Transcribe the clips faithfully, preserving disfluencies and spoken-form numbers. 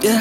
Yeah.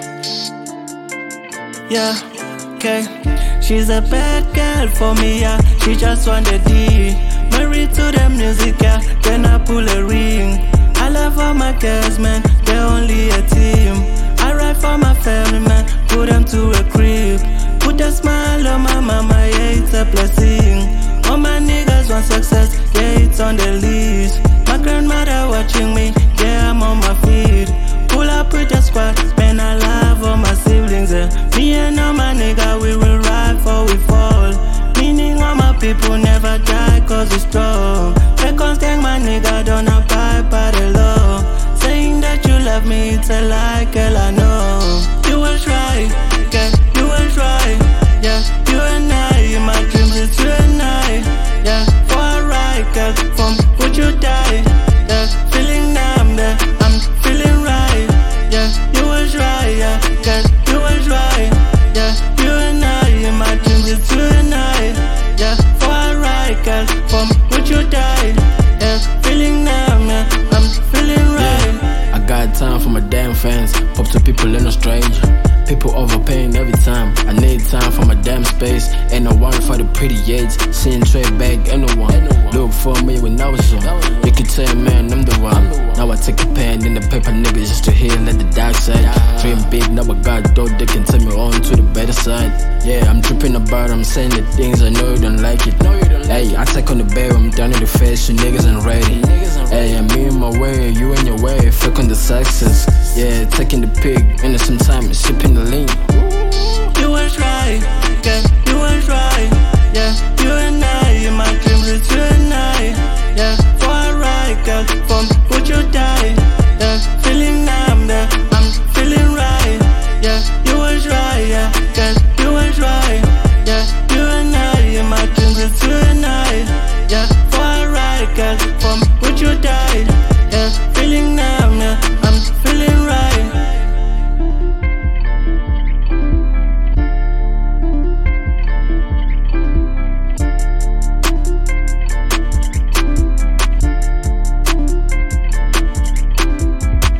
Yeah. Okay. She's a bad girl for me, yeah. She just want the D. Married to the music, yeah. Then I pull a ring. I love all my girls, man. They're only a team. I ride for my family, man. Put them to a crib. Put a smile on my mama, yeah, it's a blessing. All my niggas want success, yeah, it's on the list. My grandmother watching me, yeah, I'm on my feet. Pull up with the squad, man, I love all my siblings, yeah. Me and all my niggas, we will ride for we fall. Meaning all my people never die cause we strong. Records thank my nigga, don't abide by the law. Saying that you love me, it's a lie, girl, I know. You will try, girl, you will try. Yeah, you and I, in my dreams it's you and I. Yeah, for a ride, girl, from would you die? Yeah, feeling numb, yeah, I'm feeling right. Yeah, you will try, yeah, girl, you will try. Yeah, you and I, in my dreams it's you and I. Yeah, for a ride, girl, from would you die? Yeah, feeling numb, yeah, I'm feeling right. Yeah, I got time for my damn fans. Pop to people in a stranger. People overpaying every time. I need time for my damn space. Ain't no one for the pretty age. Seeing trade back, ain't no one. Look for me when I was young. You could tell, man, I'm the one. Now I take a pen in the paper, niggas, just to heal at the dark side. Dream big, now I got dough, they can take me on to the better side. Yeah, I'm tripping about, I'm saying the things I know you don't like it. Hey, I take on the bear, I'm down in the face, you niggas ain't ready. Hey, I'm in my way, you in your way, fuck on the success. Yeah, taking the pig, and then sometime sipping the lean. You will try, girl, you will try. Yeah, you and I, in my dreams it's you and I. Yeah, for a ride, girl, from would you die? Yeah, feeling numb, yeah, I'm feeling right. Yeah, you will try, yeah, girl, you will try. Yeah, you and I, in my dreams it's you and I. Yeah, for a ride, girl, from would you die?